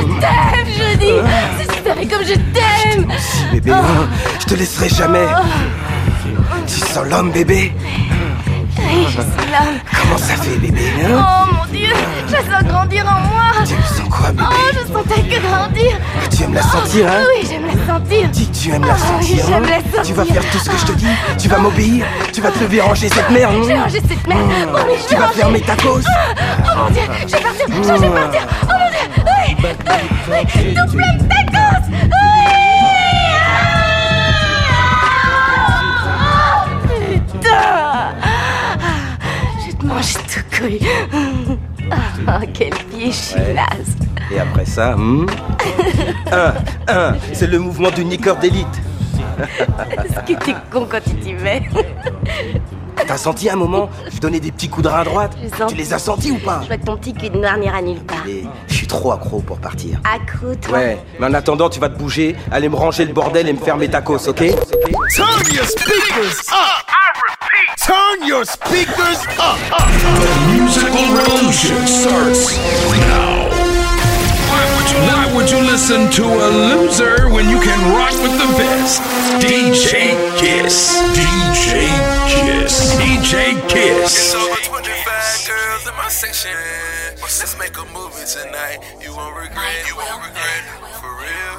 t'aime, je dis. Si tu savais comme je t'aime. Si, bébé, je te laisserai jamais. Tu sens l'homme, bébé? Oui, je sens l'homme. Comment ça fait, bébé, hein? Oh mon Dieu, je la sens grandir en moi. Tu sens quoi, bébé? Oh, je sens ta queue grandir. Tu aimes la sentir, hein? Oui, j'aime la sentir. Dis que tu aimes la sentir, oui, j'aime hein? la sentir. Tu vas faire tout ce que je te dis. Tu vas m'obéir. Tu vas te lever et ranger cette merde. Je vais ranger cette merde. Promis, je Tu vais vas ranger. fermer ta cause. Oh mon Dieu, je vais partir. Je vais partir. Oh mon Dieu, oui. Tout plein de ta cause. Oui. Putain. Je vais te manger tout couille. Oh, quel pied, je suis naze. Et après ça, c'est le mouvement du niqueur d'élite. Est-ce que t'es con quand tu t'y mets? T'as senti un moment, je donnais des petits coups de rein à droite? J'ai senti. Tu les as sentis ou pas? Je vois que ton petit cul de noir n'ira nulle part. Et je suis trop accro pour partir. Accro, toi. Ouais, mais en attendant, tu vas te bouger, aller me ranger le bordel et me fermer ta cause, ok? Turn your speakers up! Turn your speakers up! The musical revolution starts now. Why would you listen to a loser when you can rock with the best? DJ Kiss. DJ Kiss. DJ Kiss. It's over 25 girls in my section. Let's make a movie tonight. You won't regret. You won't regret. For real.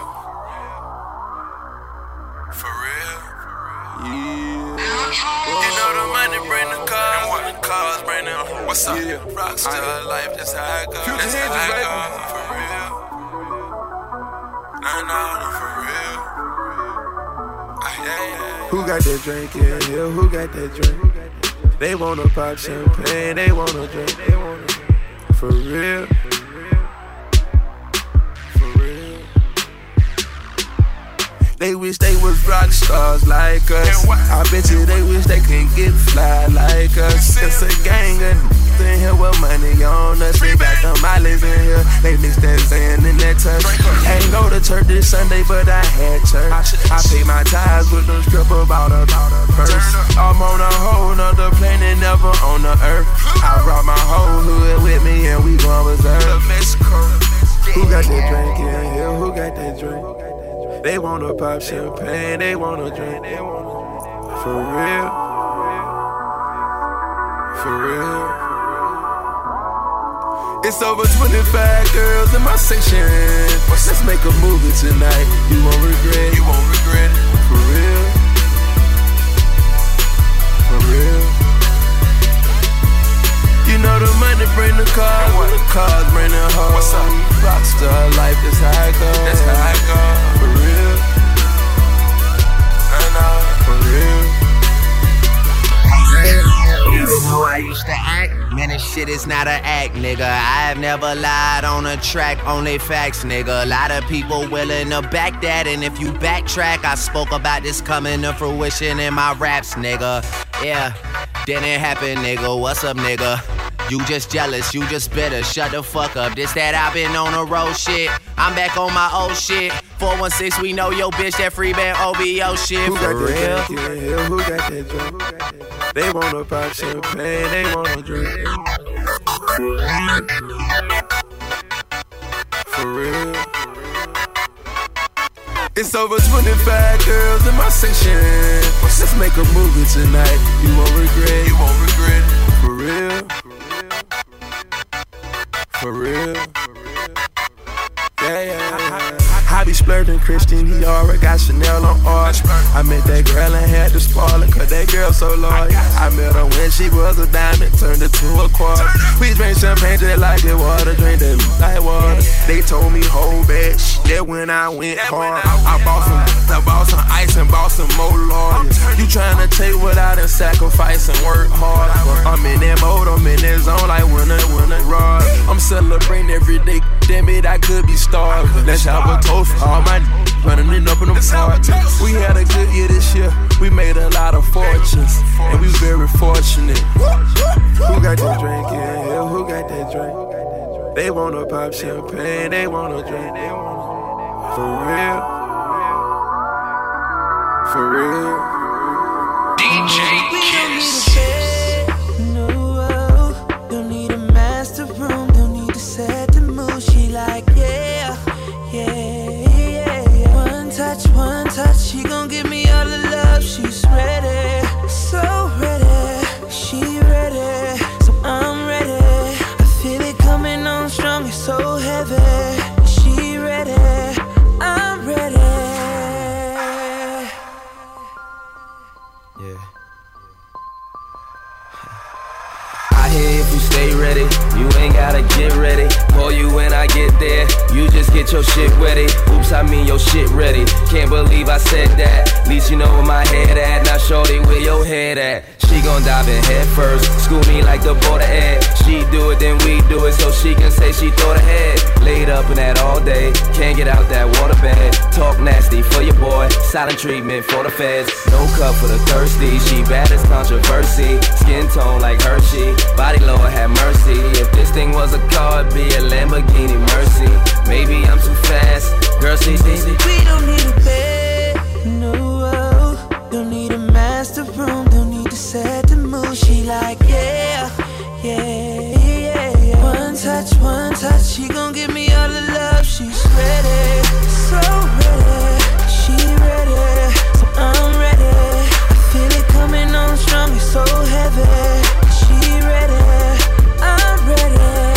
For real. Yeah. You know the money bring the cars, and the cars bring them. What's up? Rockstar life, that's how I go. That's how I go. For real. Nah, for real. Who got that drink in here? Who got that drink? They wanna pop champagne, they wanna drink. They wanna for real. For real. They wish they was rock stars like us. I bet you they wish they could get fly like us. It's a gang of in here with money on us. They got them mileage in here. They mix that sand in that touch. Ain't go to church this Sunday, but I had church. I paid my tithes with them stripper about a purse. I'm on a whole nother planet, never on the earth. I brought my whole hood with me and we gon' reserve. Who got that drink in here? Who got that drink? They wanna pop champagne, they wanna drink. For real. For real. It's over 25 girls in my section. Let's make a movie tonight. You won't regret. You won't regret. For real. For real. You know the money bring the cars, and the cars bring the hoes. What's up? Rockstar life, that's how it goes. That's how it goes. For real. For real. You know how I used to act? Man, this shit is not an act, nigga. I've never lied on a track, only facts, nigga. A lot of people willing to back that, and if you backtrack, I spoke about this coming to fruition in my raps, nigga. Yeah, didn't happen, nigga. What's up, nigga? You just jealous, you just bitter, shut the fuck up. This that I've been on the road shit. I'm back on my old shit. 416, we know yo bitch, that free band OBO shit. Who for got real? that drink in here? Who got that drink? They wanna pop champagne, they wanna drink. For real. It's over 25 girls in my section. Let's make a movie tonight. You won't regret. You won't regret. For real. For real. Yeah. I be splurging Christian Dior, got Chanel on art. I met that girl and had to spoil her, cause that girl so loyal. I met her when she was a diamond, turned her to a quarter. We drink champagne just like it water, drink that like water. They told me hold back, that when I went hard. I bought some ice and bought some more lawyers. You tryna take what I done sacrifice and work hard. I'm in that mode, I'm in that zone like winner rod. I'm celebrating every day, damn it, I could be starved. Let's have a toast for all my running it up in them parts. We had a good year this year, we made a lot of fortunes, and we very fortunate. Who got that drink in here? Who got that drink? They wanna pop champagne, they wanna drink. For real. For real. DJ Kiss. No, don't need a master room, don't need to set the mood. She like, yeah, so heavy. She ready, I'm ready. Yeah. I hear if you stay ready, you ain't gotta get ready. Call you when I get there, you just get your shit ready. Oops, I mean your shit ready. Can't believe I said that. Least you know where my head at. Now shorty, where your head at? She gon' dive in head first, school me like the border ed. She do it, then we do it, so she can say she thought ahead. Laid up in that all day, can't get out that water bed. Talk nasty for your boy, silent treatment for the feds. No cup for the thirsty, she bad as controversy. Skin tone like Hershey, body Lord have mercy. If this thing was a car, it'd be a Lamborghini Mercy. Maybe I'm too fast, girl, see, we don't need a bed, no. Don't need a master room, don't need to set the mood. She like, yeah, yeah, yeah, yeah. One touch, she gon' give me all the love. She's ready, so ready. She ready, so I'm ready. I feel it coming on strong, it's so heavy. She ready, I'm ready.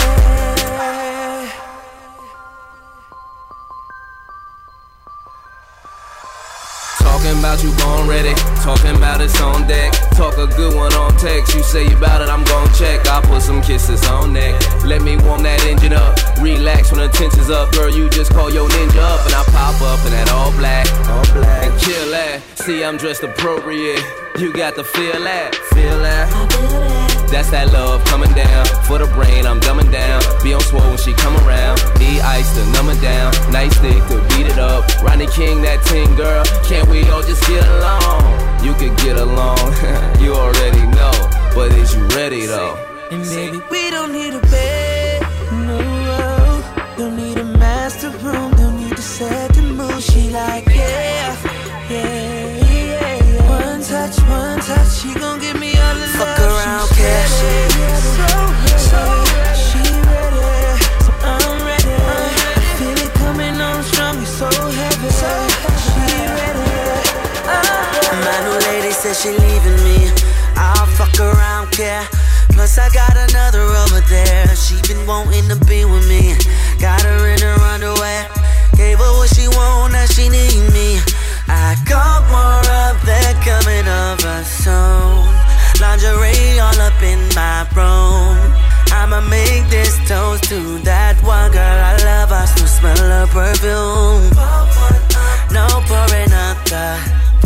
Talking about you born ready, talking about it's on deck. Talk a good one on text, you say you bout it, I'm gon' check. I'll put some kisses on neck, let me warm that engine up. Relax when the tension's up, girl, you just call your ninja up. And I pop up in that all black, and kill that. See, I'm dressed appropriate, you got to feel that, feel that. That's that love coming down, for the brain I'm dumbing down. Be on swole when she come around, need ice to numb it down. Nice stick to beat it up, Ronnie King that ting girl. Can't we all just get along? You could get along, you already know. But is you ready though? And baby, we don't need a bed, no. Don't need a master room, don't need to set the mood. She like, yeah, yeah, yeah, yeah. One touch, she gon' give me all the Fuck love. around, She's cash. ready, so she ready, so I'm ready. I feel it coming on strong, it's so heavy. She ready, My new lady says she leaving me. I'll fuck around, care. Plus I got another over there. She been wanting to be with me. Got her in her underwear. Gave her what she want, now she need me. I got more of that coming over soon. Lingerie all up in my room. I'ma make this toast to that one girl I love. I still smell her perfume. No pour another.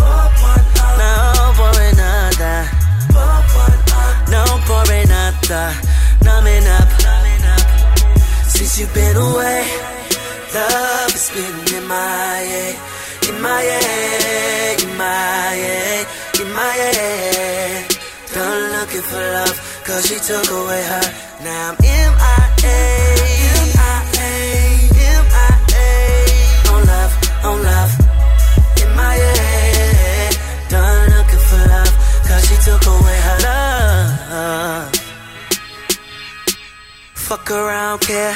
No pour another. No pour another. Numbing up. Since you've been away, love has been in my head. In my head, in my head, in my head. Done looking for love, cause she took away her. Now I'm MIA, MIA, MIA. On love, on love. In my head. Done looking for love, cause she took away her love. Fuck around, care.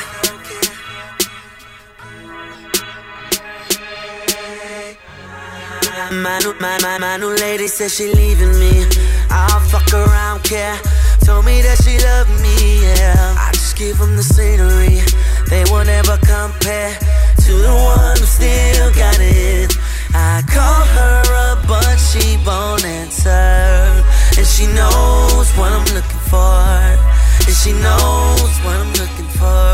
My new lady says she leaving me. I'll fuck around, care. Told me that she loved me, yeah. I just give them the scenery. They won't ever compare to the one who still got it. I call her up, but she won't answer. And she knows what I'm looking for. And she knows what I'm looking for.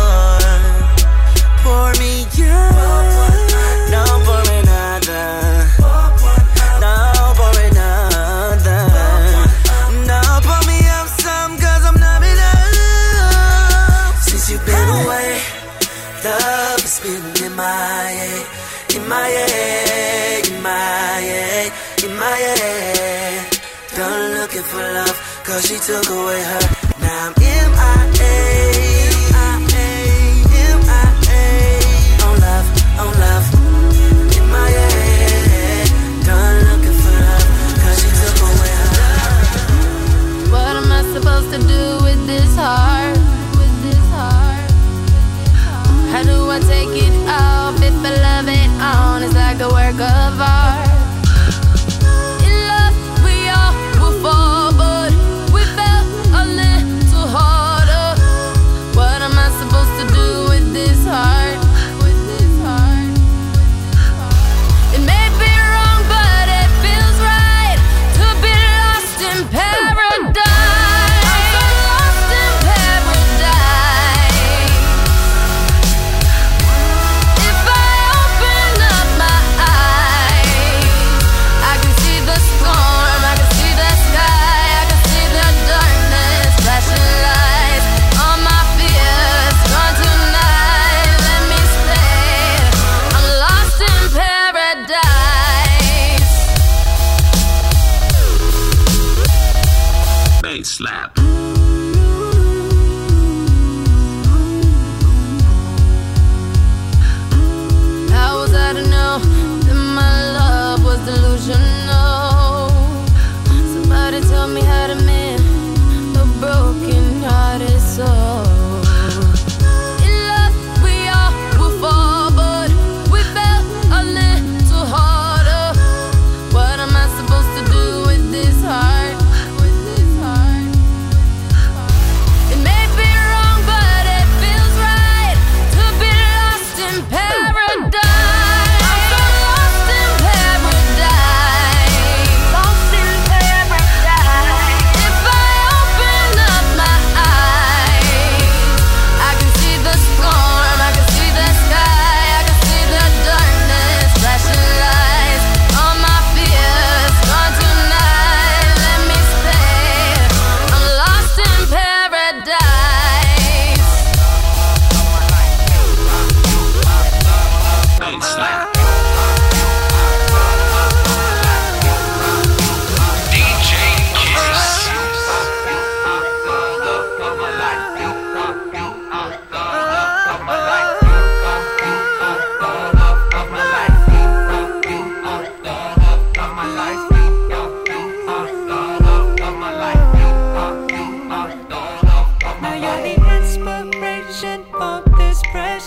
Pour me up, no pour another. No pour another. No pour me up some, cause I'm numbing up. Since you've been away, love has been in my head. In my head, in my head, in my head. Done looking for love, cause she took away her. Now I'm MIA, MIA, MIA. On love, in my head. Done looking for love, cause she took away her love. What am I supposed to do with this heart? How do I take it off if I love it on? It's like a work of art. In love, we all will fall, but we felt a little harder. What am I supposed to do with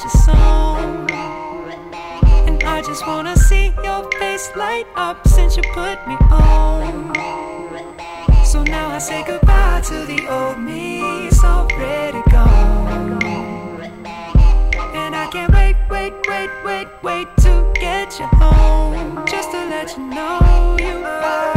your song. And I just wanna see your face light up since you put me on. So now I say goodbye to the old me, it's already gone. And I can't wait to get you home, just to let you know you are.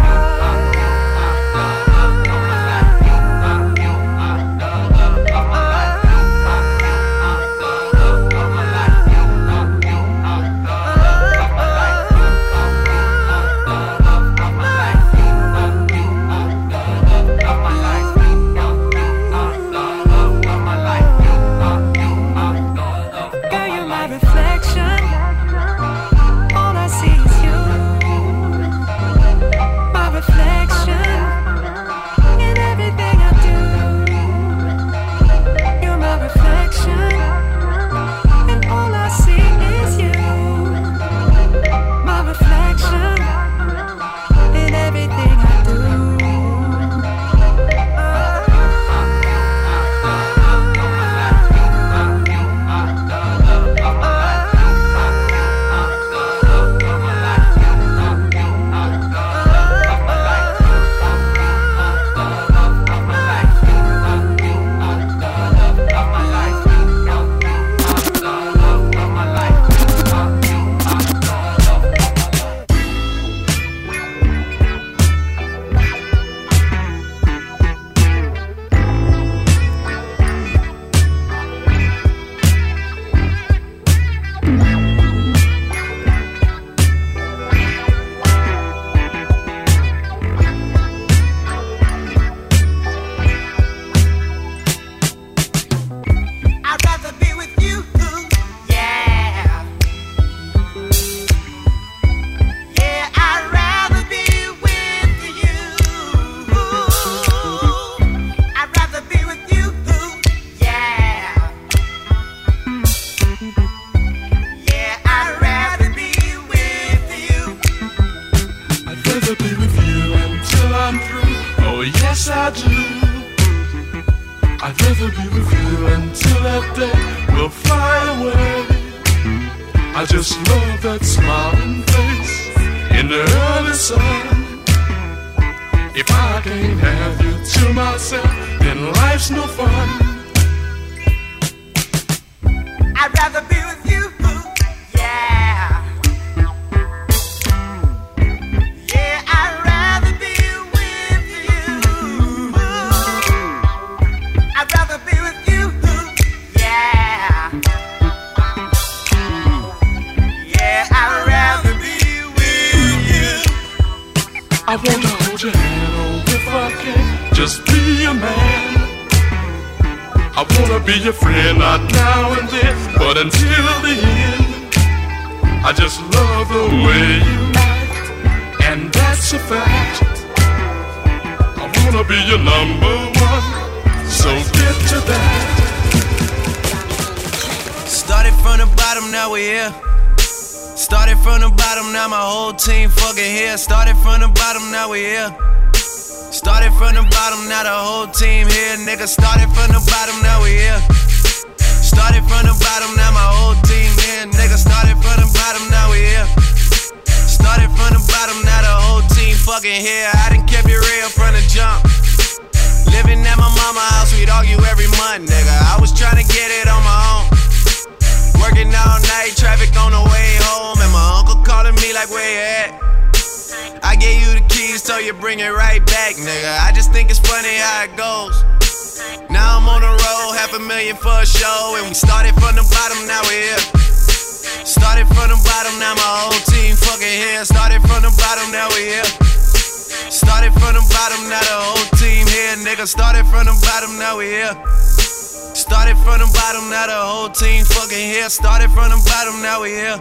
Started from the bottom, now we here.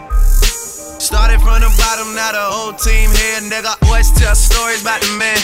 Started from the bottom, now the whole team here. Nigga always tell stories about the man.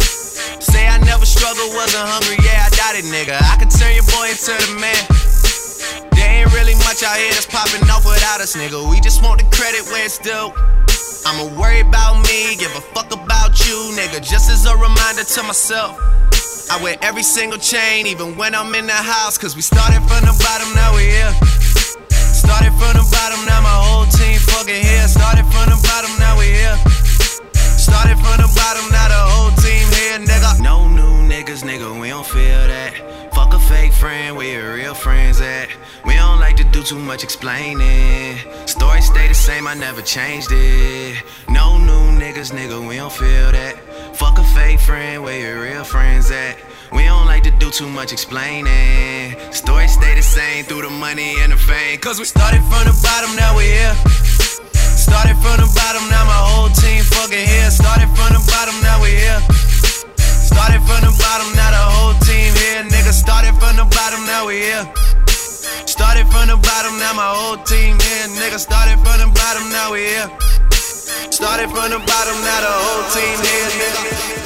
Say I never struggled, wasn't hungry, yeah, I doubt it, nigga. I could turn your boy into the man. There ain't really much out here that's popping off without us, nigga. We just want the credit where it's due. I'ma worry about me, give a fuck about you, nigga. Just as a reminder to myself, I wear every single chain, even when I'm in the house. Cause we started from the bottom, now we here. Started from the bottom, now my whole team fucking here. Started from the bottom, now we here. Started from the bottom, now the whole team here, nigga. No new niggas, nigga, we don't feel that. Fuck a fake friend, where your real friends at? We don't like to do too much explaining. Story stay the same, I never changed it. No new niggas, nigga, we don't feel that. Fuck a fake friend, where your real friends at? We don't like to do too much explaining. Story stay the same through the money and the fame. Cause we started from the bottom, now we here. Started from the bottom, now my whole team fucking here. Started from the bottom, now we here. Started from the bottom, now the whole team here. Nigga, started from the bottom, now we here. Started from the bottom, now my whole team here. Nigga, started from the bottom, now we here. Started from the bottom, now the whole team here, nigga.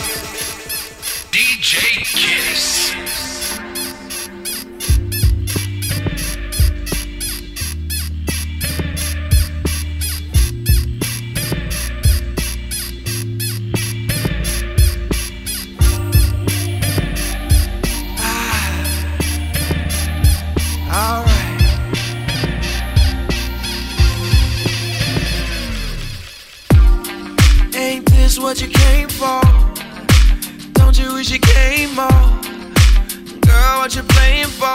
DJ Kiss. Ain't this what you came for? Don't you wish you came more? Girl, what you playing for?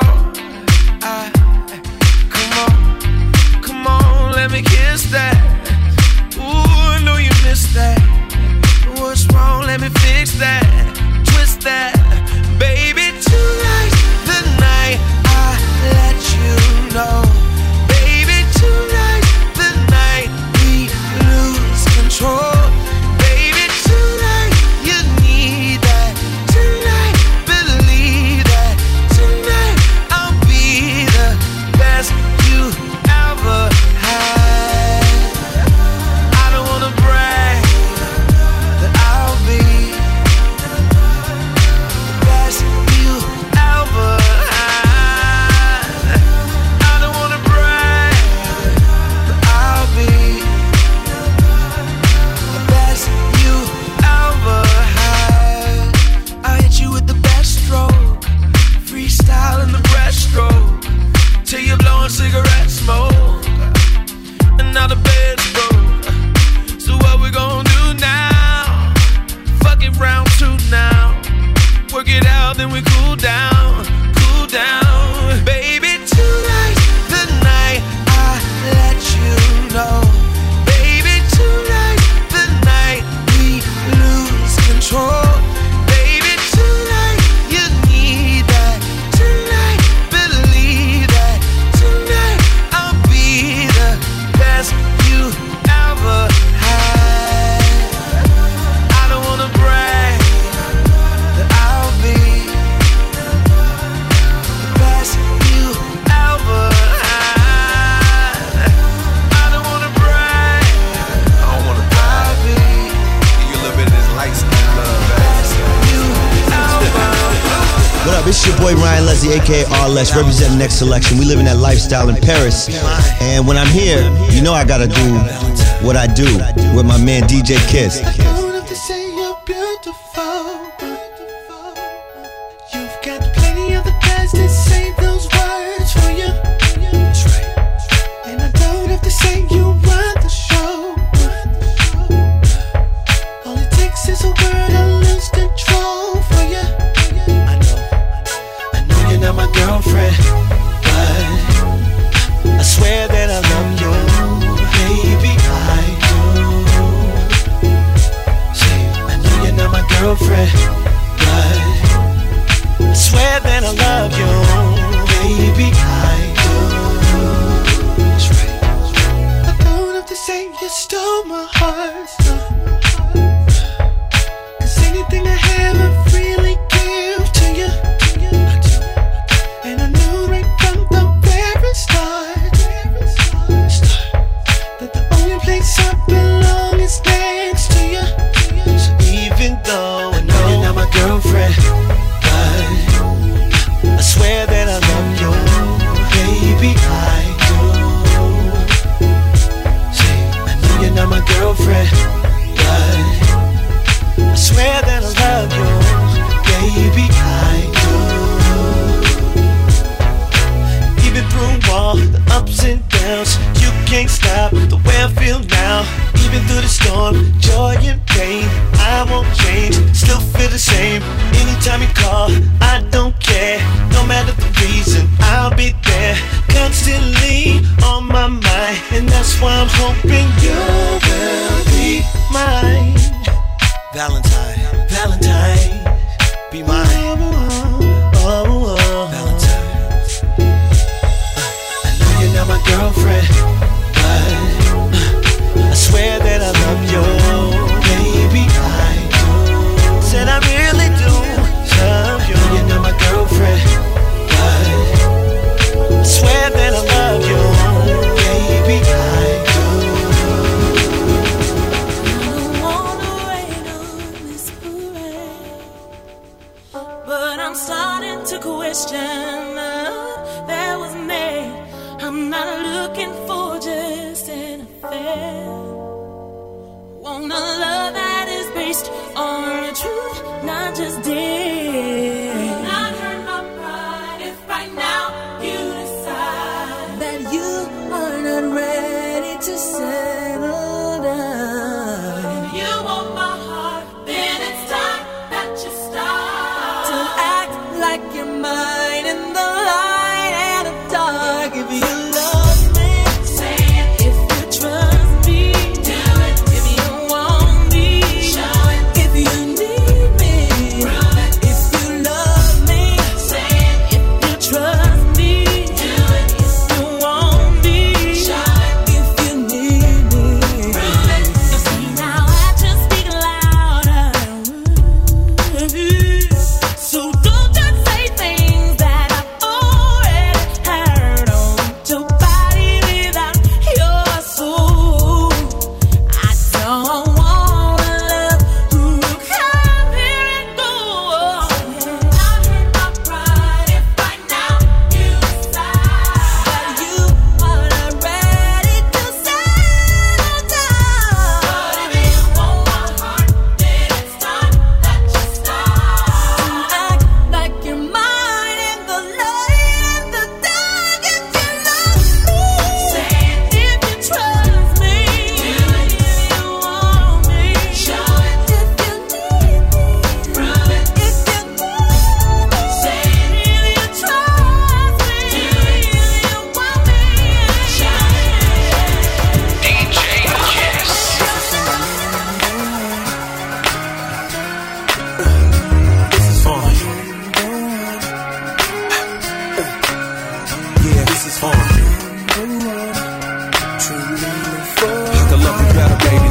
Come on, let me kiss that. Ooh, I know you missed that. What's wrong? Let me fix that. Twist that. Baby, tonight's the night I let you know. Baby, tonight's the night we lose control. Cigarette smoke, and now the bed's broke. So what we gonna do now? Fuck it, round 2 now. Work it out, then we cool down, cool down. Baby, tonight's the night I let you know. Baby, tonight's the night we lose control. It's your boy Ryan Leslie, aka R-Less, representing Next Selection. We live in that lifestyle in Paris. And when I'm here, you know I gotta do what I do with my man DJ Kiss. I don't have to say you're beautiful. You've got plenty of the guys that say those words for you. And I don't have to say you run the show. All it takes is a word, I lose control for you. You're not my girlfriend, but I swear that I love you, baby, I do. Say, I know you're not my girlfriend, but I swear that I love you, baby, I do. That's right. I don't have to say you stole my heart, cause anything I have I freely give to you. That the only place I belong is next to you. So even though I know you're not my girlfriend, but I swear that I love you, baby, I do. Say, I know you're not my girlfriend, can't stop the way I feel now. Even through the storm, joy and pain, I won't change, still feel the same. Anytime you call, I don't care. No matter the reason, I'll be there. Constantly on my mind, and that's why I'm hoping you will be mine. Valentine, Valentine, be mine. Valentine. I know you're not my girlfriend, but I swear that I love you. Baby, I do. Said I really do love you. You're not my girlfriend, but I swear that I love you. Baby, I do. I don't wanna rain on this parade, but I'm starting to question that was made. I'm not looking for just an affair. Want a love that is based on the truth, not just dare. Not hurt my pride if right now you decide that you are not ready to settle down. If you want my heart, then it's time that you start to act like you're mine in the light and the dark. If you love me, say it. If you trust me, do it. If you want me, show it. If you need me, prove it. If you love me, say it. If you trust me, do it. If you want me, show it. If you need me, prove it. You see now I just speak louder. So don't just say things that I've already heard. Don't body without your soul. I don't wanna love who come here and go. Not hurt my pride if right now you decide that you are not ready to settle down. But if you want my heart, then it's time that you start to act like you're mine in the light and the dark. If you love me, say it. If you trust me, do it. If you want me, show it. If you need me, prove it. If you need me, say it. If you trust me, do it. If you want me, show it. DJ Kiss. Yeah, this is on. I can love you better, baby.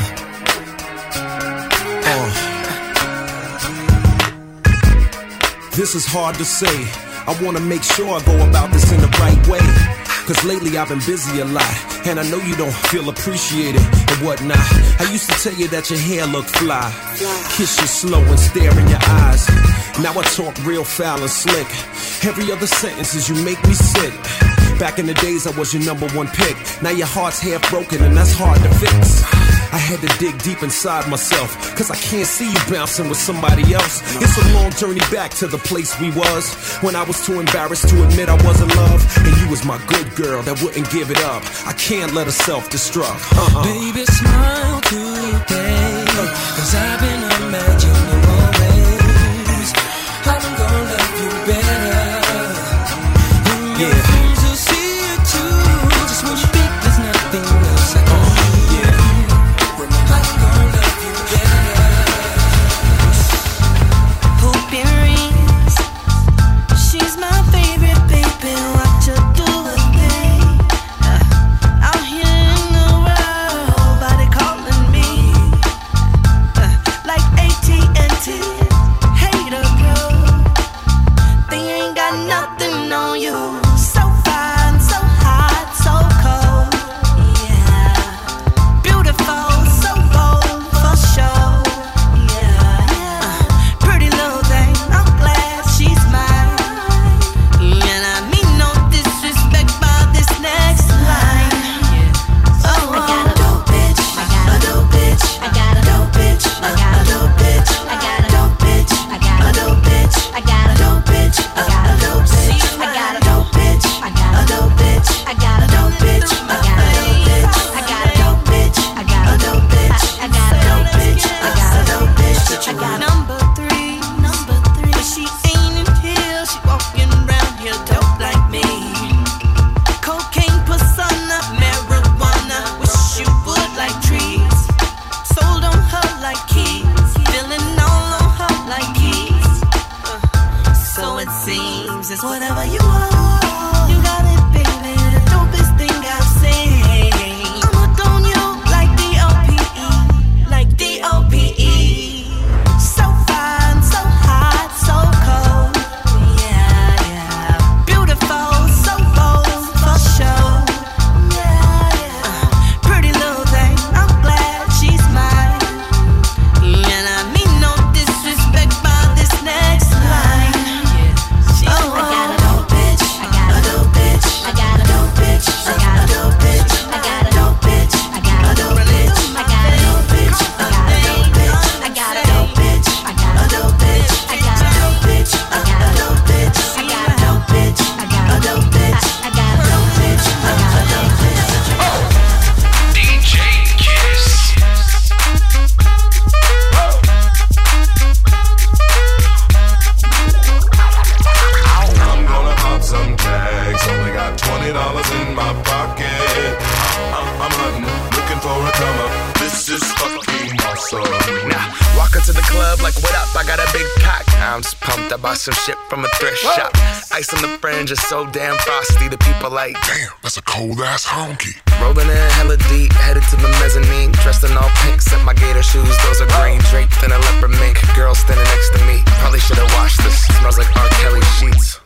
This is hard to say. I wanna make sure I go about this in the right way. Cause lately I've been busy a lot, and I know you don't feel appreciated and whatnot. I used to tell you that your hair looked fly, kiss you slow and stare in your eyes. Now I talk real foul and slick. Every other sentence is you make me sick. Back in the days I was your #1 pick. Now your heart's half broken and that's hard to fix. I had to dig deep inside myself, cause I can't see you bouncing with somebody else. It's a long journey back to the place we was, when I was too embarrassed to admit I was in love. And you was my good girl that wouldn't give it up. I can't let her self-destruct. Baby, smile today, cause I've been imagining more ways I'm gonna love you better. And your friends will see it too. Just when you think there's nothing else I can do, I'm gonna love you better. Hope it rings. She's my favorite baby. Watch her do a thing. Out here in the world, nobody calling me. Like I got a big cock. I'm just pumped, I bought some shit from a thrift shop. Ice on the fringe is so damn frosty. The people like, damn, that's a cold ass honky. Rolling in hella deep, headed to the mezzanine. Dressed in all pink, set my gator shoes, those are green. Draped in a leopard mink, girl standing next to me. Probably should've washed this, smells like R. Kelly sheets.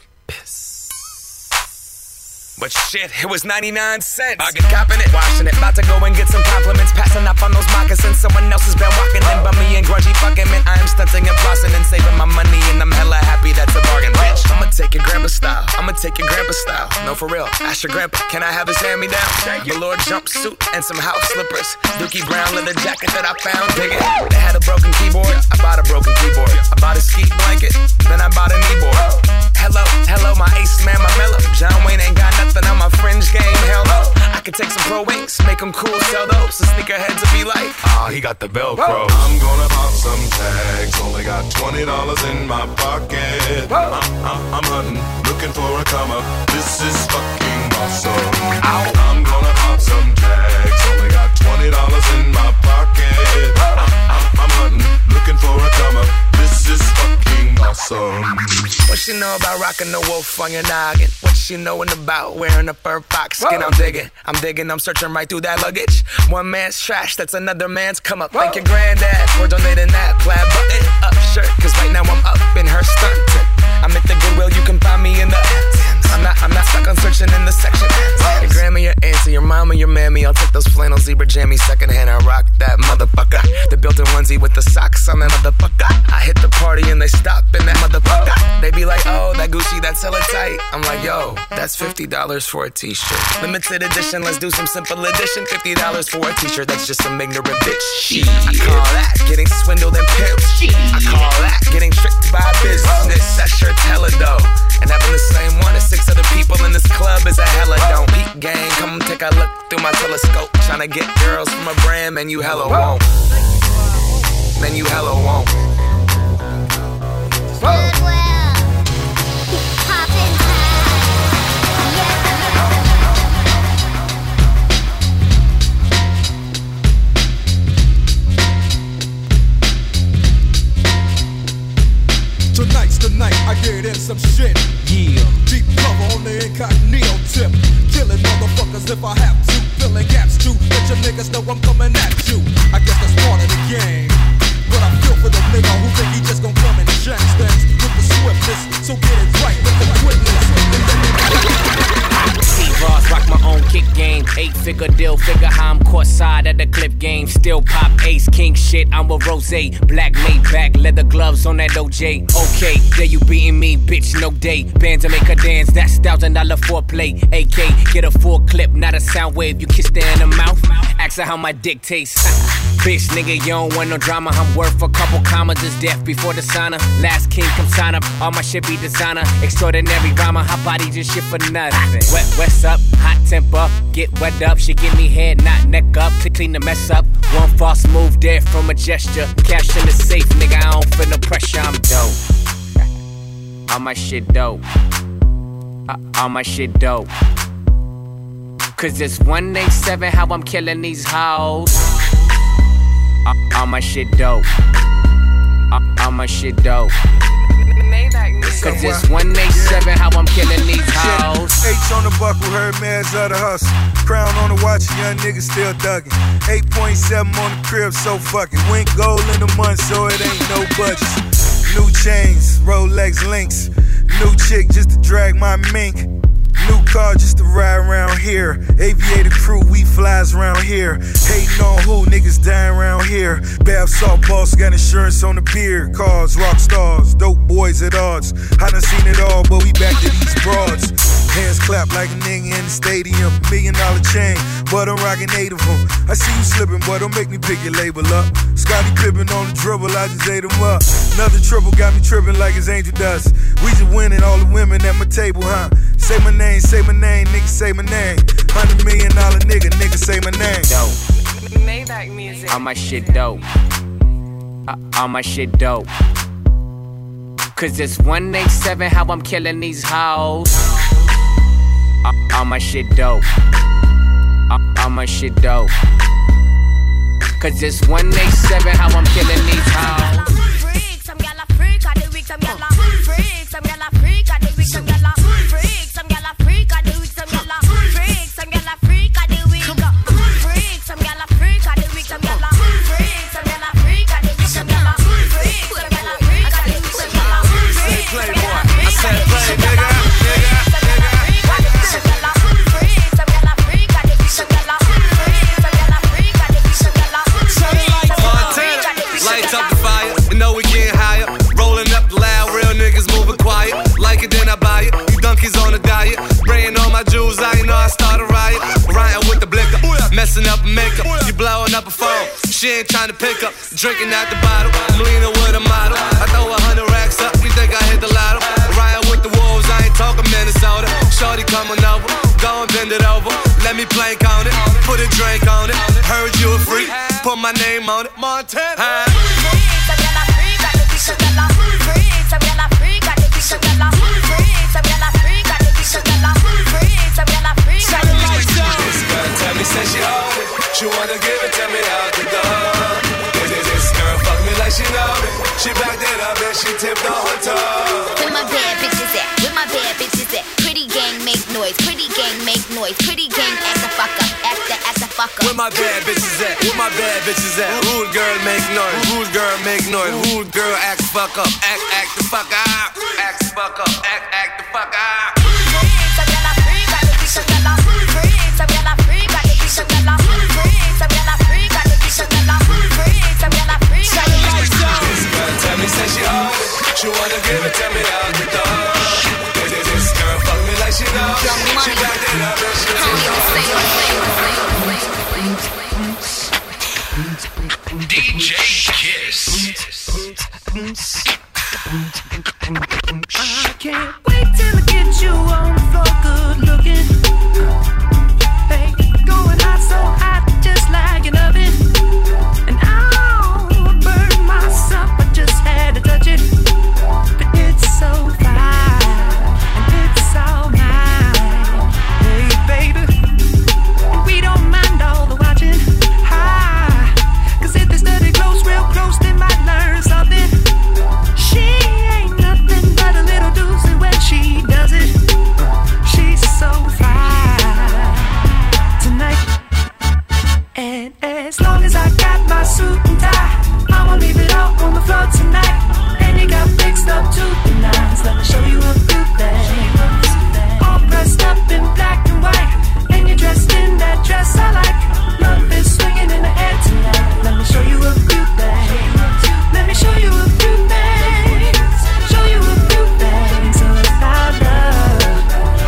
But shit, it was 99 cents. I get copping it, washing it. About to go and get some compliments. Passing up on those moccasins. Someone else has been walking in by me and grungy fucking man. I am stunting and flossing and saving my money. And I'm hella happy that's a bargain, bitch. I'ma take your grandpa style. I'ma take your grandpa style. No, for real. Ask your grandpa, can I have his hand-me-down? Velour jumpsuit and some house slippers. Dookie brown leather jacket that I found. Dig it. They had a broken keyboard. I bought a broken keyboard. I bought a ski blanket. Then I bought a kneeboard. Hello, hello, my ace man, my mellow. John Wayne ain't got nothing on my fringe game, hell no. I could take some pro wings, make them cool, sell those. The sneakerheads will be like, he got the Velcro. I'm gonna pop some tags, only got $20 in my pocket. I'm hunting, looking for a come up. This is fucking awesome. I'm gonna pop some tags, only got $20 in my pocket. I'm hunting, looking for a come up. This is fucking awesome. What she know about rocking the wolf on your noggin? What she knowin' about wearing a fur fox skin? I'm digging, I'm searching right through that luggage. One man's trash, that's another man's come up. Thank your granddad for donating that plaid button up shirt. Cause right now I'm up in her stuntin'. I'm at the Goodwill, you can find me in the I'm not stuck on searching in the section. Your grandma, your auntie, your mama, your mammy. I'll take those flannel zebra jammies secondhand and rock that motherfucker. The built-in onesie with the socks on that motherfucker. I hit the party and they stop in that motherfucker. They be like, oh, that Gucci, that's hella tight. I'm like, yo, that's $50 for a t-shirt. Limited edition, let's do some simple edition. $50 for a t-shirt, that's just some ignorant bitch. Shit. I call that getting swindled and pimped. I call that getting tricked by business. That shirt's hella dope. And having the same one as 6 other people in this club is a hella don't. Peak gang, come take a look through my telescope. Tryna get girls from a brand, man, you hella won't. Man, you hella won't. Tonight's the night I get in some shit. Yeah. Deep cover on the incognito tip. Killing motherfuckers if I have to. Filling gaps too. Let your niggas know I'm coming at you. I guess that's part of the game. But I feel for the nigga who think he just gon' come and change things with the swiftness. So get it right with the quickness. T-Ross, rock my own kick game. 8-figure deal, figure how I'm courtside at the clip game. Still pop ace, king shit, I'm a rose. Black Maybach, leather gloves on that OJ. Okay, there you beating me, bitch, no day. Band to make her dance, that's $1,000 foreplay. AK, get a full clip, not a sound wave. You kiss her in the mouth, ask her how my dick tastes. Bitch, nigga, you don't want no drama. I'm worth a couple commas, is death before the sauna. Last king, come sign up, all my shit be designer. Extraordinary rhymer, hot body just shit for nothing. What's up, hot temper, get wet up. She give me head, not neck up, to clean the mess up. One false move there from a gesture. Cash in the safe, nigga, I don't feel no pressure, I'm dope. All my shit dope. All my shit dope. Cause it's 187 how I'm killing these hoes. All my shit dope. All my shit dope. Cause it's 187 how I'm killing these hoes. H on the buckle, heard man's of the hustle. Crown on the watch, young niggas still dugging. 8.7 on the crib, so fuck it. Went gold in a month, so it ain't no budget. New chains, Rolex links. New chick just to drag my mink. New car just to ride around here. Aviator crew, we flies around here. Hating on who, niggas dying around here. Bath salt boss, got insurance on the beard. Cars, rock stars, dope boys at odds. I done seen it all, but we back to these broads. Hands clap like a nigga in the stadium. $1 million chain, but I'm rocking 8 of them. I see you slipping, boy, don't make me pick your label up. Scottie Pippen on the dribble, I just ate him up. Another triple got me tripping like it's angel dust. We just winning, all the women at my table, huh? Say my name, nigga, say my name. $100 million nigga, say my name. Dope. Maybach music. All my shit dope. All my shit dope. Cause it's 187 how I'm killing these hoes. All my shit dope. All my shit dope. Cause it's 187 how I'm killing these hoes. some gyal a freak, some gyal a freak of the week, some gyal a freak, some gyal a freak of the week, some gyal a freak, some gyal a freak of the week, freak, some gyal a freak of the week, some gyal a freak, some gyal a freak of the week, some gyal a freak, some gyal a freak of the week, some gyal a freak, Playboy, I said play, nigga. Lights up the fire, you know we getting higher. Rolling up loud, real niggas moving quiet. Like it, then I buy it. You donkeys on a diet. Spraying all my jewels, I know I start a riot. Riding with the blicker, messing up makeup. You blowing up a phone, she ain't trying to pick up. Drinking out the bottle, I'm leaning with a model. I throw 100 racks up, you think I hit the lotto? Riding with the wolves, I ain't talking Minnesota. Shorty coming over, go and bend it over. Let me plank on it, put a drink on it. Heard you a freak, put my name on it. Montana. Tell me, say she own it. She wanna give it to me out the door. This girl fuck me like she know it. She backed it up and she tipped the whole toe. Where my bad bitches at? Where my bad bitches at? Pretty gang make noise. Pretty gang make noise. Pretty gang act the fuck up. Act the fuck up. Where my bad bitches at? Where my bad bitches at? Rude girl make noise. Rude girl make noise. Rude girl act the fuck up. Act the fuck up. Act the fuck up. Act the fuck up. Tell me, say she own it. She wanna give it to me out the door. This girl fuck me like she know. She backed it up and she DJ Kiss. I can't wait till I get you on the floor, good looking. Hey, going hot, so hot, just like an oven. And I'll burn myself, I just had to touch it. But it's so fine, and it's all mine. Hey, baby, and we don't mind all the watching. Cause if they study close, real close, they might learn something. She ain't nothing but a little doozy when she does it. She's so fly tonight. And as long as I got my suit and tie, I'ma leave it all on the floor tonight. And you got fixed up to the nines. Let me show you a few things. All dressed up in black and white, and you're dressed in that dress I like. Love is swinging in the air tonight. Let me show you a few things. Let me show you a few things. Show you a few things about love.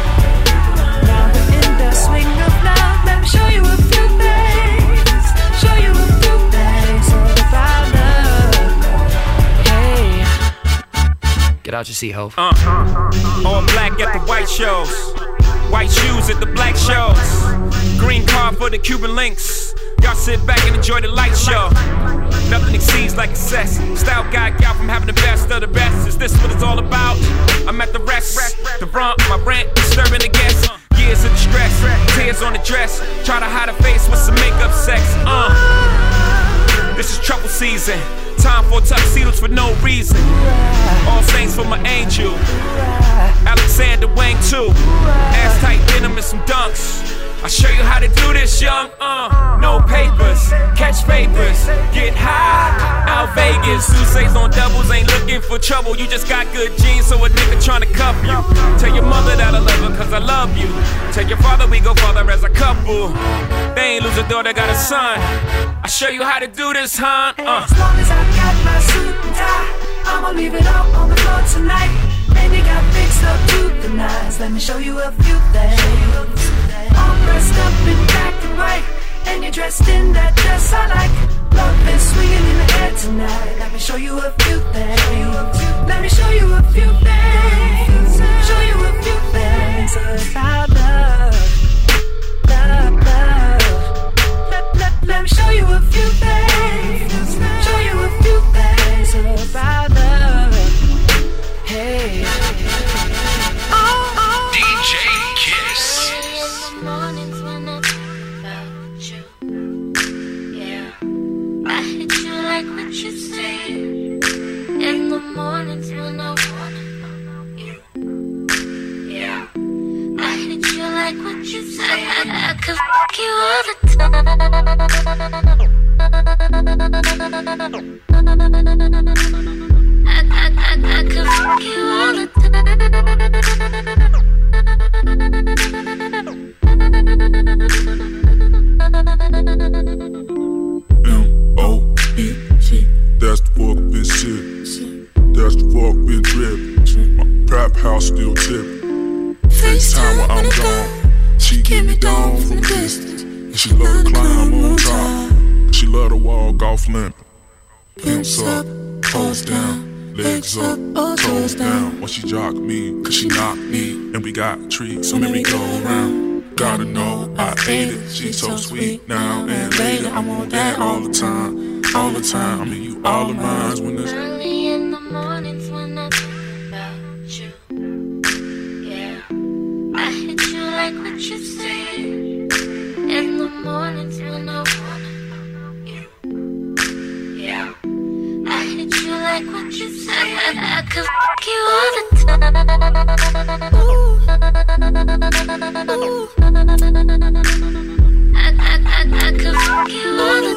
Now we're in the swing of love. Let me show you a few things. Show you a few things about love. Hey, Get out your seat, ho. All black at the white shows. White shoes at the black shows. Green card for the Cuban links. Y'all sit back and enjoy the light show. Nothing exceeds like excess. Style guy out from having the best of the best. Is this what it's all about? I'm at the rest. The front, my rent, disturbing the guests. Years of distress, tears on the dress. Try to hide a face with some makeup sex. This is trouble season. Time for tuxedos for no reason. All saints for my angel. Alexander Wang too. Ass tight denim and some dunks. I'll show you how to do this, young. No papers, catch papers, get high. Out Vegas, Sousa's on doubles, ain't looking for trouble. You just got good genes, so a nigga tryna cuff you. Tell your mother that I love her, cause I love you. Tell your father we go farther as a couple. They ain't lose a daughter, got a son. I'll show you how to do this, huh? As long as I got my suit and tie, I'ma leave it all on the floor tonight. And you got fixed up to the nines. Let me show you a few things. All dressed up in black and white, and you're dressed in that dress I like. Love is swinging in the air tonight. Let me show you a few things. Let me show you a few things. Show you a few things about love. Love, love. Let me show you a few things. Show you a few things about love. Hey. DJ Kiss. Mornings when I think about you, yeah, I hit you like what you say. In the mornings when I you all the time. I could fuck you all the time. M-O-E-C, that's the fuck bitch shit. That's the fuck bitch drip. My trap house still tipping. FaceTime when I'm gone. She give me down from a distance. And she love to climb on top. She love to walk off limp. Pimps up, toes down. Legs up, toes down. When she jock me, cause she knock me. And we got treats, so maybe go around. Gotta know I ate it. She's so sweet now and later. I want that all the time. All the time. I mean you all of mine when it's early in the mornings when I think about you. Yeah, I hit you like what you said. In the mornings when I wanna you. Yeah, I hit you like what you said. I could fuck you all the time. Ooh. I could fuck you all the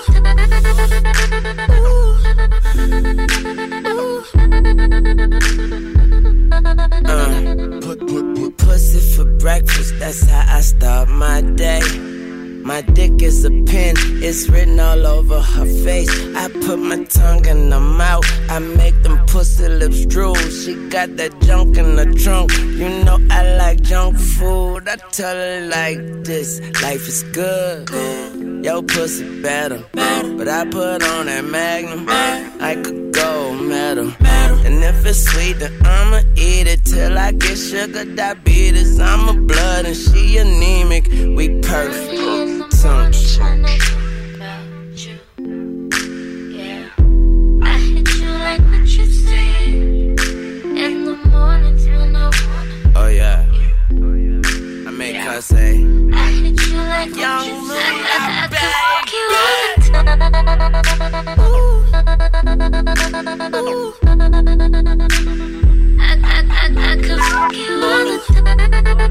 Put pussy for breakfast, that's how I start my day. My dick is a pen, it's written all over her face. I put my tongue in her mouth, I make them pussy lips drool. She got that junk in the trunk, you know I like junk food. I tell her like this, life is good, yo pussy better. But I put on that Magnum, I could go metal. And if it's sweet, then I'ma eat it till I get sugar diabetes. I'm a blood and she anemic, we perfect. Tongue. Yeah, I hit you like what you said. In the mornings when I wanna. Oh yeah, I make her say. I hit you like what you said. I could fuck you all the time. Ooh. I could fuck you all the time.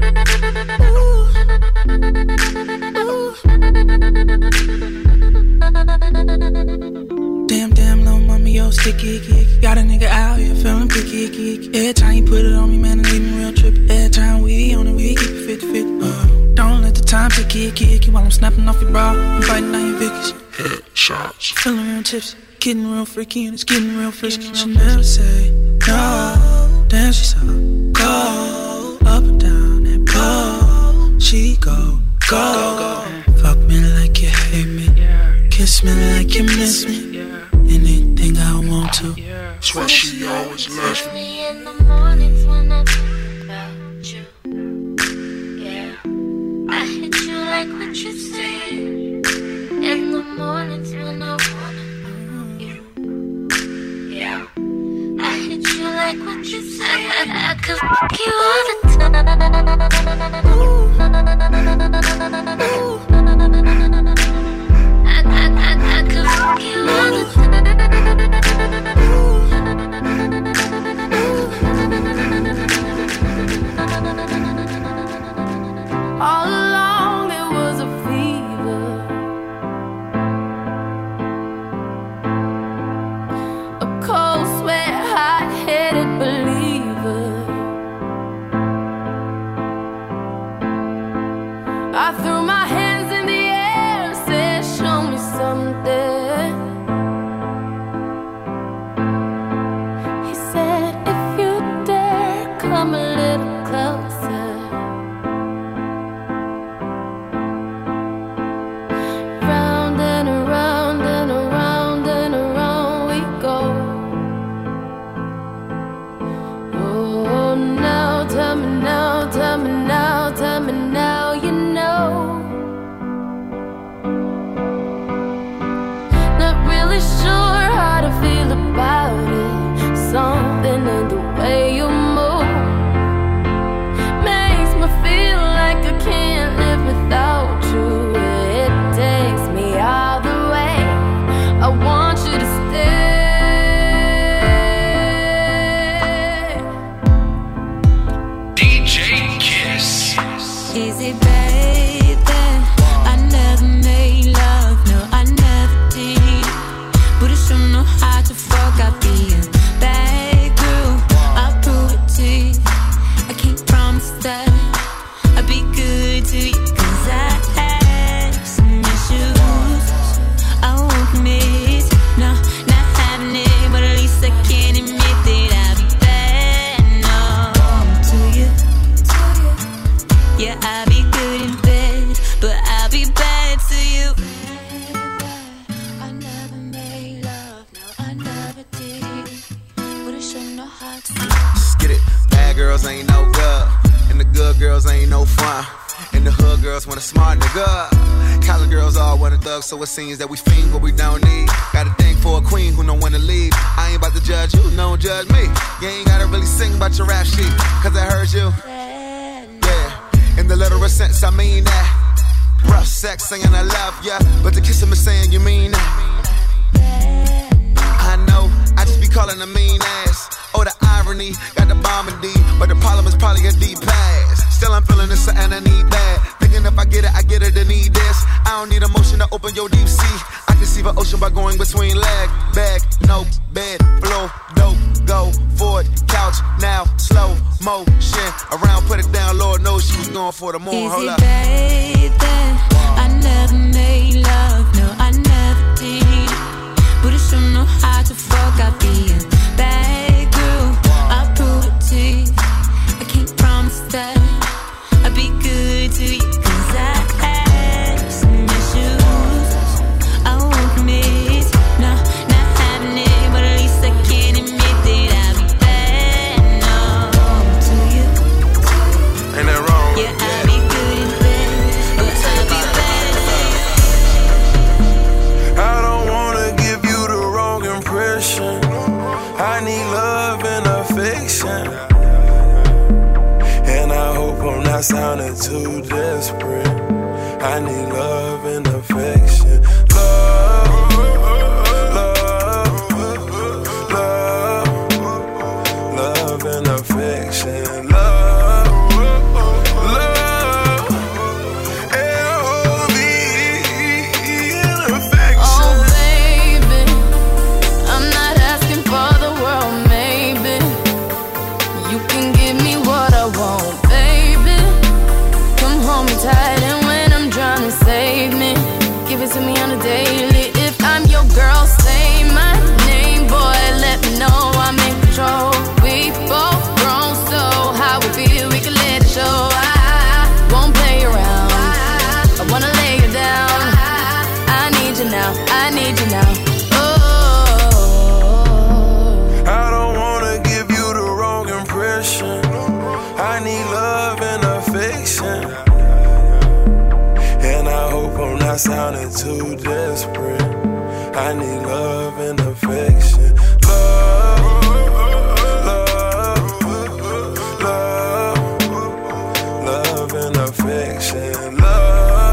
Damn, little mama, yo, sticky. Got a nigga out here feeling picky. Every time you put it on me, man, it leave me real trippy. Every time we on it, we keep it 50-50. Don't let the time take you while I'm snapping off your bra and biting on your Vickies. Headshots. Feeling real tipsy, getting real freaky, and it's getting real frisky. She never say no. Damn, she's so cold. Up and down that pole. She go. Fuck me like you hate me. Kiss me like you miss me. Anything I want to. That's why she always loves me. Early in the mornings when I think about you. Yeah, I hit you like what you said. In the mornings when I wanna you. Yeah, I hit you like what you said. I could fuck you all the time. Ooh. I could fuck you all the time. All along there was a fever, a cold sweat, hot-headed believer. I threw my girls ain't no fun. And the hood girls want a smart nigga. College girls all want a thug, so it seems that we fiend what we don't need. Got a thing for a queen who don't wanna leave. I ain't about to judge you, don't judge me. You ain't gotta really sing about your rap sheet, cause I heard you. Yeah, in the literal sense, I mean that. Rough sex saying I love ya, but the kissing is saying you mean that. I know, I just be calling a mean ass. Oh, the irony, got the bomb and D, but the problem is probably a deep pass. Still I'm feeling this something I need bad. Thinking if I get it, I need this. I don't need emotion to open your deep sea. I can see the ocean by going between leg, bag, no, bed, flow, dope, go, forward, couch, now, slow motion. Around, put it down, Lord knows she was going for the moon. Hold up. Baby, I never made love, no, I never did. But I sure know how to fuck, I be a bad girl, I'll prove it to you. I can't promise that I'll be good to you, cause I had some issues I won't miss. No, not having it, but at least I can admit that I'll be bad, no, to you. Ain't that wrong? Yeah, I'll be good in bed, but I'll be bad I don't wanna give you the wrong impression. I need love and affection. And I hope I'm not sounding too desperate. I need love and affection. Love, love, love, love and affection. Love, love, L-O-V and affection. Oh, baby, I'm not asking for the world, maybe. You can give me what I want, baby. Come hold me tight, and when I'm drowning, save me. Give it to me on a daily. If I'm your girl, say my name, boy. Let me know I'm in control. We both grown, so how we feel, we can let it show. I won't play around. I wanna lay you down. I need you now. I need you now. I don't wanna give you the wrong impression. I need love and affection. And I hope I'm not sounding too desperate. I need love and affection. Love, love, love, love and affection. Love,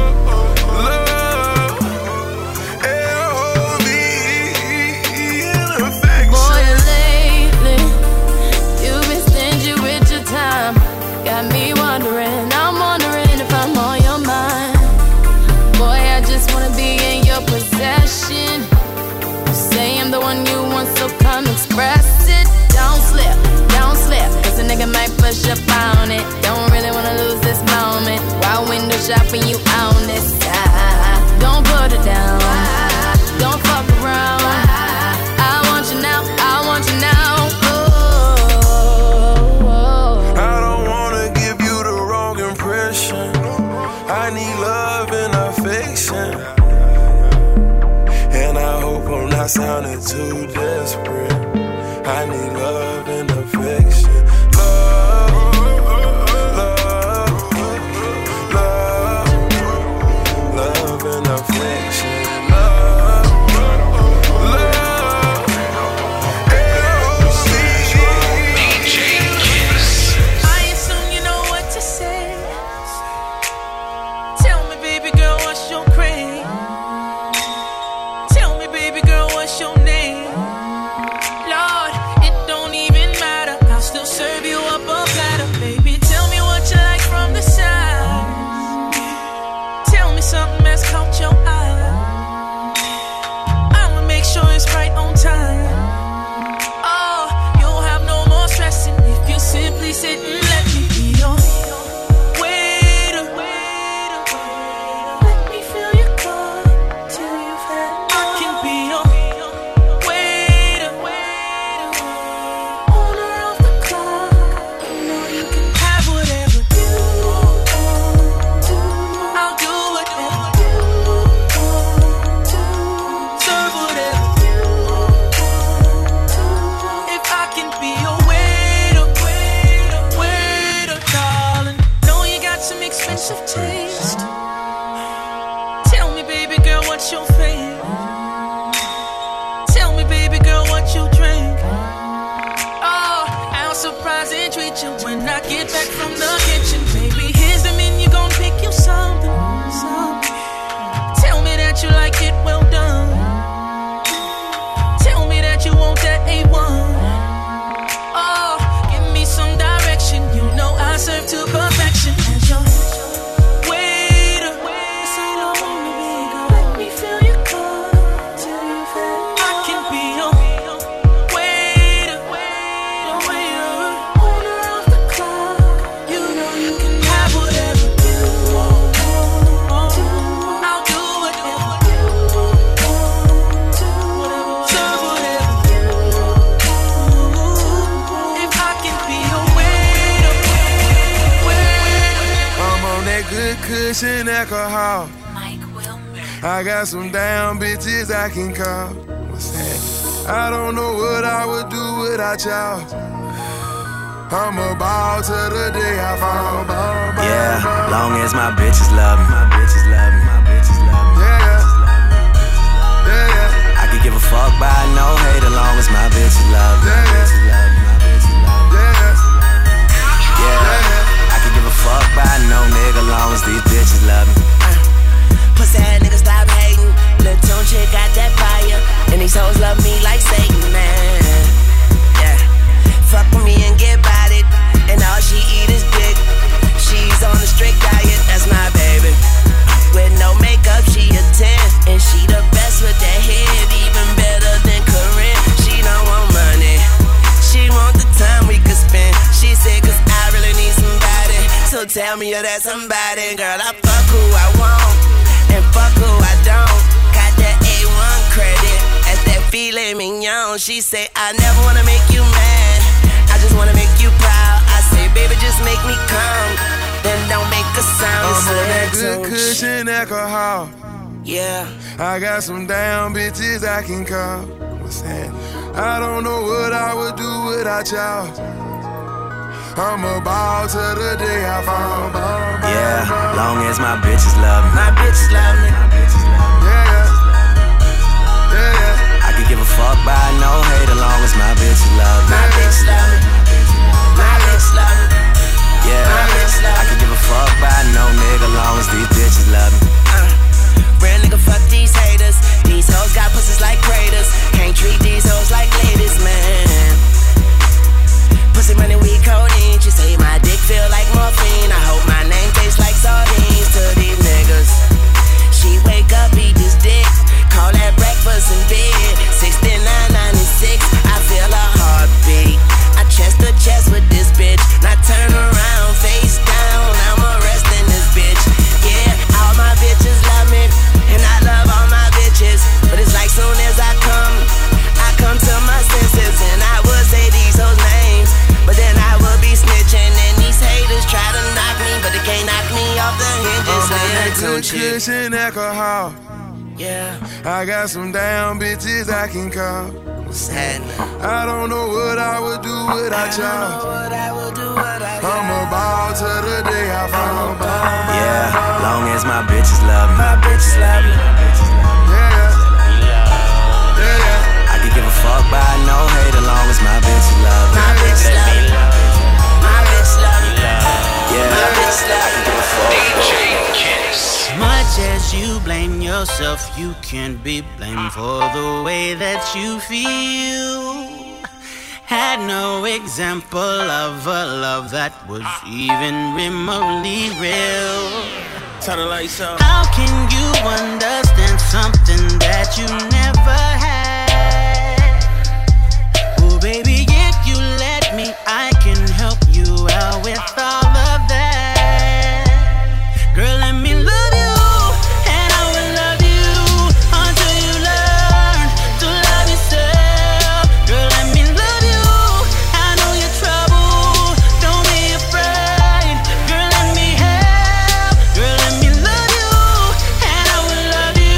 love, L-O-V and affection. Boy, lately, you've been stingy with your time. Got me wondering, I'm wondering if I'm on your mind. Boy, I just wanna be in your possession. You say I'm the one you want, so come express it. Don't slip, cause a nigga might push up on it. Don't really wanna lose this moment. While window shopping, you own this side. Don't put it down, don't fuck around. I want you now, I want you now. I don't wanna give you the wrong impression. I need love and affection. And I hope I'm not sounding too desperate. I need love and affection. Love, love, love, love and affection. Love, love, L-O-V. DJ Kiss. I assume you know what to say. Tell me, baby girl, what's your craze? Tell me, baby girl, what's your name? Lord, it don't even matter how treat you like it well done. Tell me that you want that A1. Oh, give me some direction. You know I serve to perfection. As your waiter, say I wanna be good. Let me feel your cup till you feel. I can be your waiter, owner of the club. You know you can have whatever you want. I'll do whatever you want. Serve whatever you want. If I can be your waiter. I'm on that good cushion alcohol. I got some damn bitches I can call. What's that? I don't know what I would do without y'all. I'm a ball till the day I fall. Yeah, long as my bitches love me. My bitches love me. My bitches love me. Yeah. I could give a fuck by no hate as long as my bitches love me. My bitches love me. My bitches love me. Yeah. I could give a fuck by no nigga long as these bitches love me. Pussy ass nigga stop hating. Lil' Tune chick got that fire. And these hoes love me like Satan, man. Yeah. Fuck with me and get about it. And all she eat is dick. She's on a strict diet, that's my baby. With no makeup, she a 10. And she the best with that head, even better than Corinne. She don't want money, she want the time we could spend. She said, cause I really need somebody. So tell me you're that somebody. Girl, I fuck who I want and fuck who I don't. Got that A1 credit, that's that filet mignon. She say, I never wanna make you mad, I just wanna make you proud. I say, baby, just make me come, then don't make a sound. I'm on that good cushion alcohol. Yeah. I got some damn bitches I can call. What's that? I don't know what I would do without y'all. I'm a ball till the day I fall. Yeah, long as my bitches love me. My bitches love me. My bitches love me. Yeah. I could give a fuck by no hate as long as my bitches love me. My bitches love me. My bitches love me. Yeah, my bitches love me. I could give a fuck by no nigga long as these bitches love me. Real nigga, fuck these haters. These hoes got pussies like craters. Can't treat these hoes like ladies, man. Pussy money, we codeine. She say my dick feel like morphine. I hope my name tastes like sardines to these niggas. She wake up, eat this dick, call that breakfast in bed. 69.96, I feel a heartbeat. I chest to chest with this bitch. Now turn around, face down, I'm arresting this bitch. Yeah, all my bitches love me, and I love all my bitches. But it's like soon as I come to my senses, and I would say these hoes names, but then I would be snitching, and these haters try to knock me, but they can't knock me off the hinges. I'm on that good cushion alcohol. Yeah. I got some damn bitches I can call. What's happening? I don't know what I would do without y'all. I'm a ball till the day I fall. Yeah, long as my bitches love me. My bitches love me. I could give a fuck by no hate as long as my bitches love me. My bitches love me. My bitches love me. Yeah, my bitches love me. DJ Kiss. Much as you blame yourself, you can't be blamed for the way that you feel. Had no example of a love that was even remotely real. Turn the lights on. How can you understand something that you never had? Oh baby, if you let me, I can help you out with all of that. Girl, let me love you, and I will love you until you learn to love yourself. Girl, let me love you, I know you're trouble, don't be afraid. Girl, let me help. Girl, let me love you, and I will love you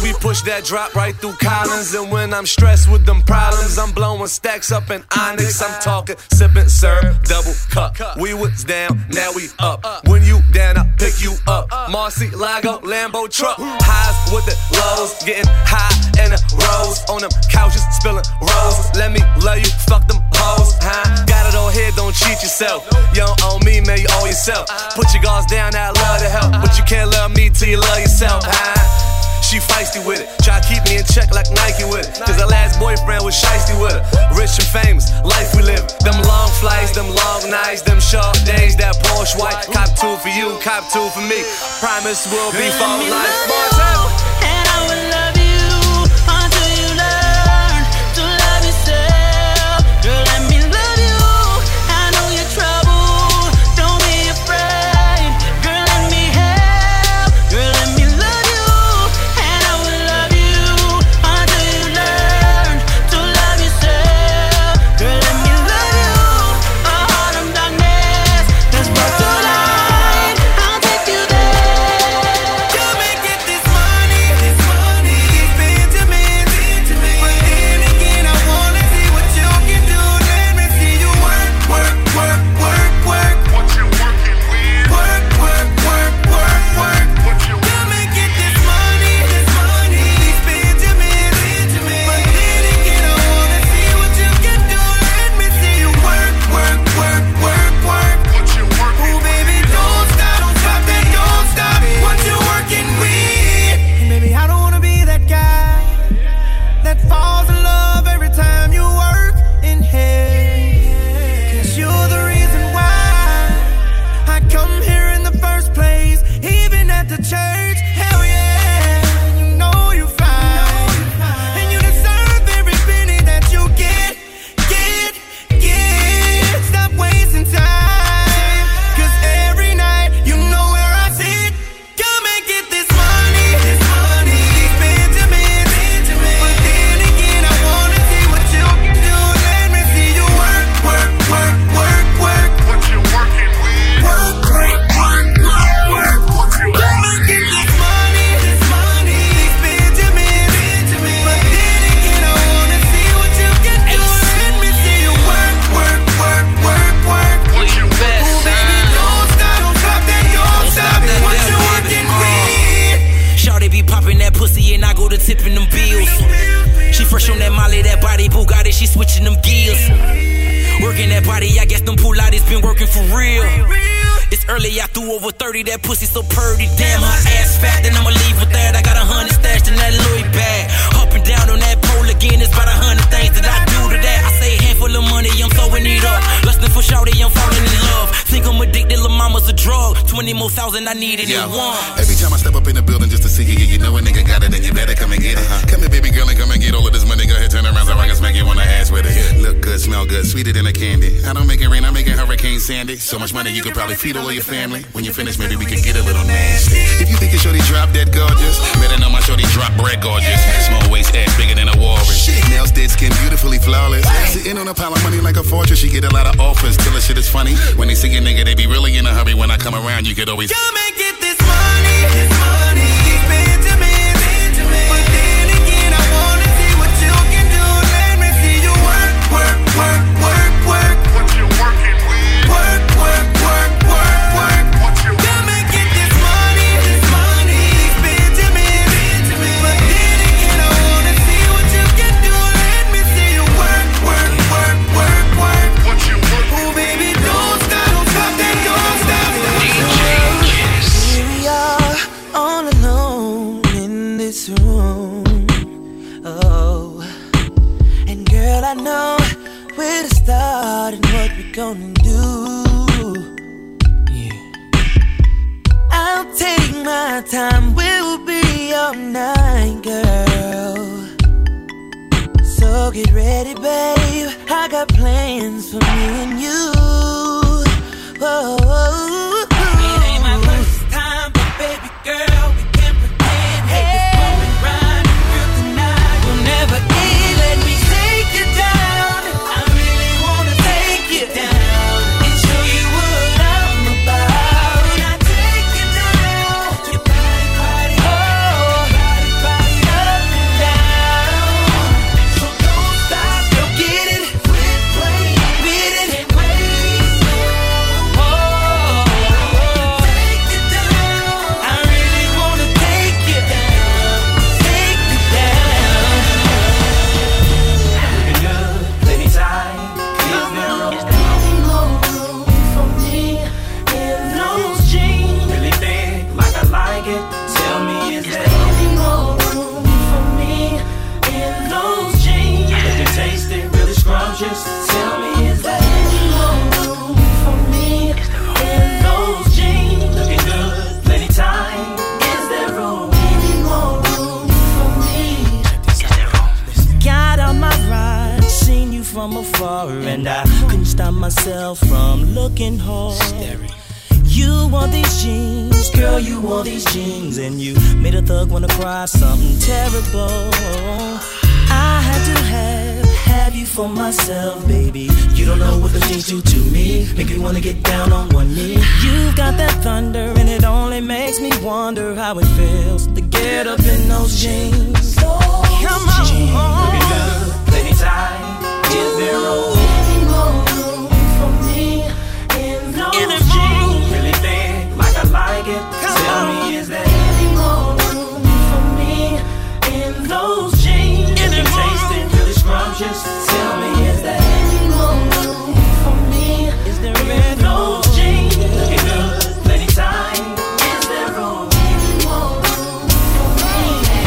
We push that drop right through Collins. And when I'm stressed with them problems, I'm blowing stacks up in Onyx. I'm talking sipping, sir, double cup. We was down, now we up. When you down, I pick you up. Marcy, Lago, Lambo truck. Highs with the lows, getting high in the rows. On them couches, spilling roses. Let me love you, fuck them hoes. Got it all here, don't cheat yourself. You don't own me, man, you owe yourself. Put your guards down, I love to help. But you can't love me till you love yourself. She feisty with it, try to keep me in check like Nike with it. Cause her last boyfriend was shiesty with her. Rich and famous, life we live. Them long flights, them long nights, them short days, that Porsche white. Cop 2 for you, cop 2 for me. Promise we'll be for life. Montana. And I will love you until you learn to love yourself. Girl, let me love you. I know you're troubled, don't be afraid. Girl, let me help. Girl, let me love you. And I will love you until you learn to love yourself. Girl, let me love you. A heart of darkness that's brought to light. I'll take you there. Come and get this money, these Benjamins. But then again, I wanna see what you can do. Let me see you work, work, work, work, work. What you working with? Work, work, work, work, work. Come and get this money, these Benjamins. But then again, I wanna see what you can do. Let me see you work, work, work, work, work. What you working? Oh baby, don't stop, that don't stop. What you working with? Baby, I don't wanna be that guy that falls in love every time you work in here. Cause you're the reason why I come here in the first place, even at the church. Hell yeah, you know you're fine, and you deserve every penny that you get. Stop wasting time, cause every night you know where I sit. Come and get this money, these Benjamins. But then again, I wanna see what you can do. Let me see you work, work, work, work, work. What you working with? Work, work, work, work, work. Come and get this money, these Benjamins. But then again, I wanna see what you can do. Let me see you work, work, work, work, work. What you best, oh baby, don't stop, that don't stop. What you working with? Shawty be popping that pussy and I go to tipping them bills. She fresh on that Molly, that body Bugatti, she switching them gears. Working that body, I guess them Pilates been working for real. It's early, I threw over 30, that pussy so purty. Damn, her ass fat, then I'ma leave with that. I got 100 stashed in that Louis bag. Up and down on that pole again, it's about 100 things that I do to that. I say a handful of money, I'm throwing it up. Lusting for shawty, I'm falling in love. Think I'm addicted, lil' mama's a drug. 20 more thousand, I need it in one. Every time I step up in the building just to see you, you know a nigga got it, then you better come and get it. Come here, baby girl, and come and get all of this money. Go ahead, turn around so I can smack you on the ass with it. Look good, smell good, sweeter than a candy. I don't make it rain, I make it Hurricane Sandy. So much money you could probably feed all of your family. When you finish, maybe we could get a little nasty. If you think your shorty drop dead gorgeous, better know my shorty drop bread gorgeous. Small waist, ass bigger than a walrus. Nails, dead skin, beautifully flawless. Sitting on a pile of money like a fortress. She get a lot of offers till the shit is funny. When they see a nigga, they be really in a hurry. When I come around, you could always come and get this money, these Benjamins. But then again, I wanna see what you can do. Let me see you work, work, work, work, work. What you working with? Work, work, work, work, work. Come and get this money, these Benjamins. But then again, I wanna see what you can do. Let me see you work, work, work, work, work. What you working? Oh baby, don't stop, that don't stop. Here we are, all alone in this room. Oh, and girl, I know where to start and what we're gonna do. I'll take my time, we'll be all night, girl. So get ready, babe, I got plans for me and you. Whoa. It ain't my first time, but baby girl, we can pretend. Hey, this moment right through tonight will never end. Let me take you down, I really wanna take you down and show you what I'm about. When I take you down, your body, oh, body, from afar, and I couldn't stop myself from looking hard. You wore these jeans, girl, you wore these jeans, and you made a thug wanna cry something terrible. I had to have you for myself, baby. You don't know what the jeans do to me, make me wanna get down on one knee. You've got that thunder, and it only makes me wonder how it feels to get up in those jeans. Come on, looking good, plenty tight. Is there any more room for me in those jeans? Really big, like I like it. Tell me, is there any more room for me in those jeans? Really tasting, really scrumptious. Tell me, is there any more room for me? Is there in those jeans? Looking good, plenty tight. Is there room? Any more room for me?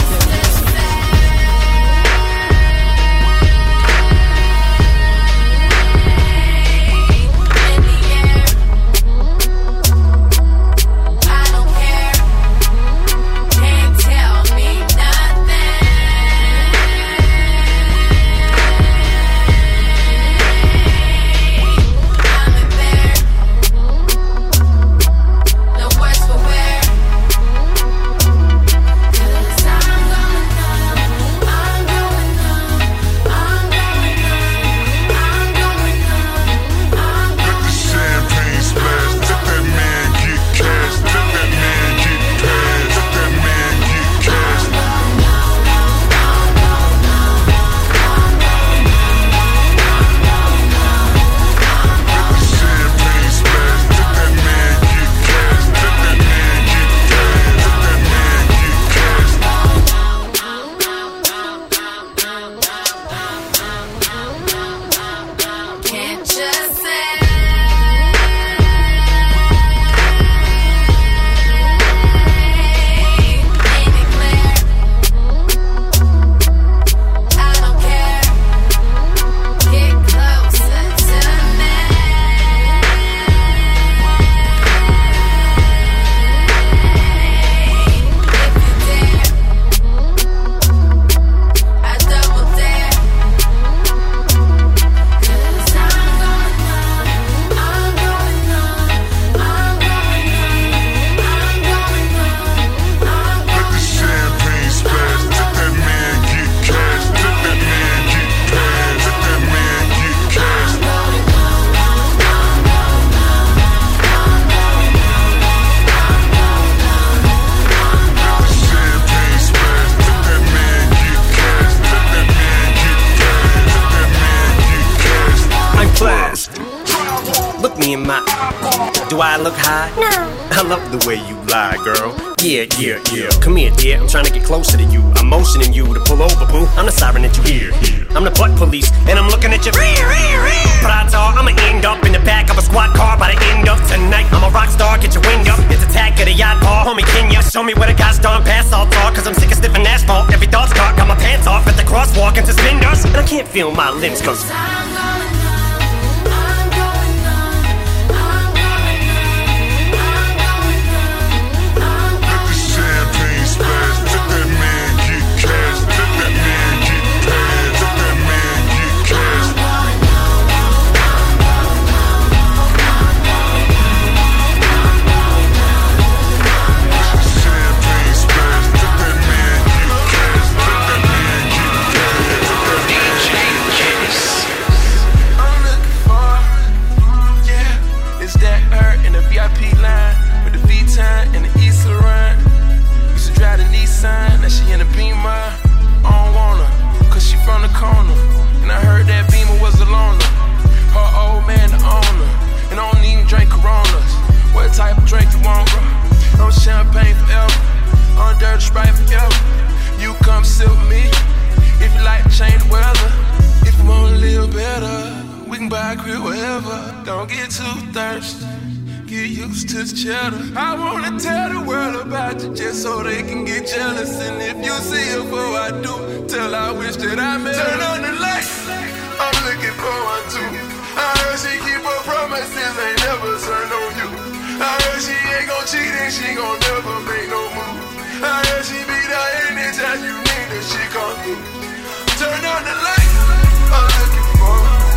Do I look high? No. I love the way you lie, girl. Yeah. Come here, dear. I'm trying to get closer to you. I'm motioning you to pull over, boo. I'm the siren that you hear. I'm the butt police, and I'm looking at your Prada. I'ma end up in the back of a squad car by the end of tonight. I'm a rock star, get your wind up. It's attack of the yacht bar, homie Kenya. Show me where the guys done pass all talk, cause I'm sick of sniffing asphalt. Every thought's caught, got my pants off at the crosswalk and suspenders. And I can't feel my limbs, cause I wanna tell the world about you just so they can get jealous. And if you see her before I do, tell I wish that I met her. Turn on the lights, I'm looking forward to. I heard she keep her promises, ain't never turned on you. I heard she ain't gon' cheat and she gon' never make no move. I heard she be there anytime you need her, she come through. Turn on the lights, I'm looking forward.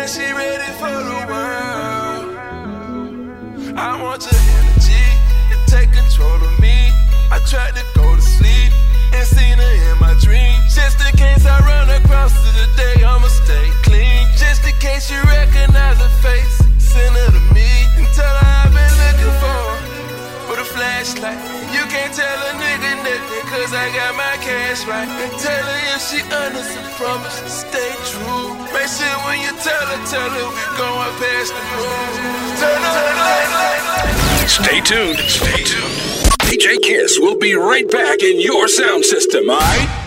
and she ready for the world. I want your energy to take control of me. I tried to go to sleep and seen her in my dreams. Just in case I run across her today, I'ma stay clean. Just in case you recognize her face, send her to me and tell her I've been looking for the flashlight. You can't tell a nigga nothing, cause I got my cash right. And tell her if she under some promise, stay true. Make sure when you tell her we going past the moon. Turn on the light. Stay tuned. DJ Kiss will be right back in your sound system, alright?